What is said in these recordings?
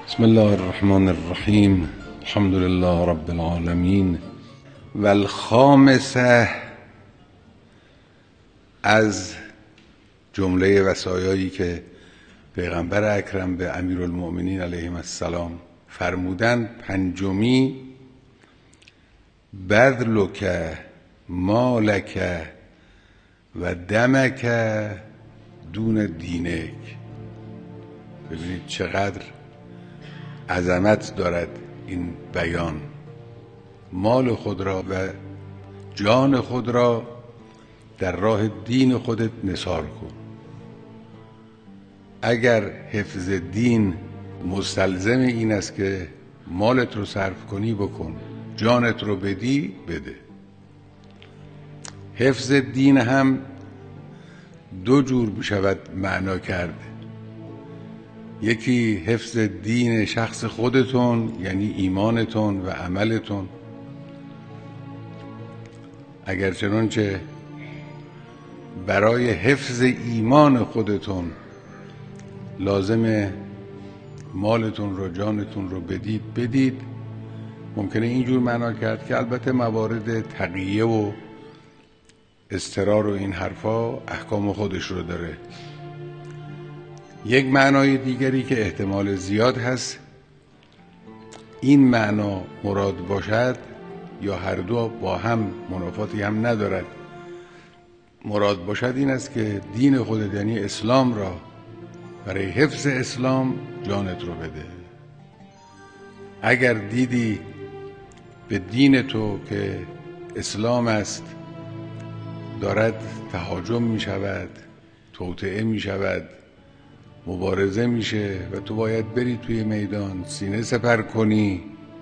بسم الله الرحمن الرحیم. الحمد لله رب العالمین. و الخامسه، از جمله وصایایی که پیغمبر اکرم به امیرالمؤمنین علیهم السلام فرمودند، پنجمی: بذلک مالک و دمک دون دینک. ببینید چقدر عظمت دارد این بیان. مال خود را و جان خود را در راه دین خودت نثار کن. اگر حفظ دین مستلزم این است که مالت رو صرف کنی، بکن. جانت رو بدی، بده. حفظ دین هم دو جور می شود معنا کرد. یکی حفظ دین شخص خودتون، یعنی ایمانتون و عملتون. اگر چنانچه برای حفظ ایمان خودتون لازم مالتون رو، جانتون رو بدید. ممکنه اینجور معنا کرد که البته موارد تقیه و اضطرار و این حرفا احکام خودش رو داره. یک معنای دیگری که احتمال زیاد هست این معنا مراد باشد، یا هر دو با هم منافاتی هم ندارد، مراد باشد این است که دین خودت، یعنی اسلام را، برای حفظ اسلام جانت رو بده. اگر دیدی به دین تو که اسلام است دارد تهاجم می شود، توطئه می شود، مبارزه میشه و تو باید بری توی میدان سینه سپر کنی،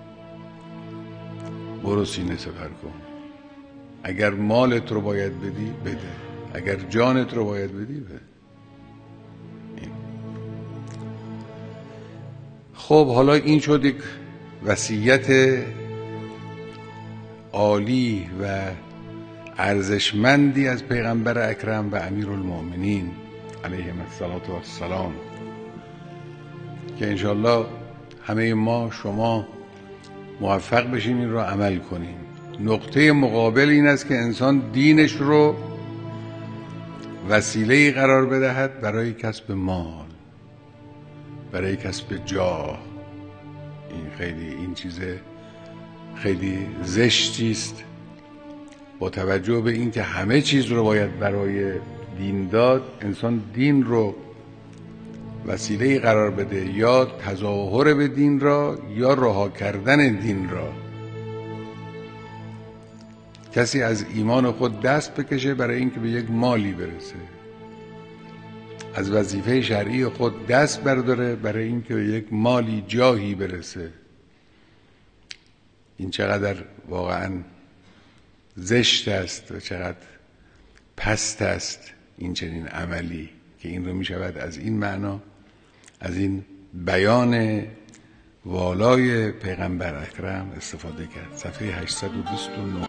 برو سینه سپر کن. اگر مالت رو باید بدی، بده. اگر جانت رو باید بدی، بده. خب حالا این شد یک وصیت عالی و ارزشمندی از پیغمبر اکرم و امیرالمؤمنین علیهم السلام، که انشالله همه ما، شما موفق بشیم این را عمل کنیم. نقطه مقابل این است که انسان دینش رو وسیله‌ای قرار بدهد برای کسب مال، برای کسب جاه. این چیز خیلی زشتی است، با توجه به این که همه چیز رو باید برای دین داد. انسان دین رو وسیله‌ای قرار بده، یا تظاهر به دین را یا رها کردن دین را. کسی از ایمان خود دست بکشه برای اینکه به یک مالی برسه، از وظیفه شرعی خود دست برداره برای اینکه به یک مالی، جاهی برسه. این چقدر واقعا زشت است و چقدر پست است این چنین عملی، که این رو می شود از این معنا، از این بیان والای پیغمبر اکرم استفاده کرد. صفحه 829.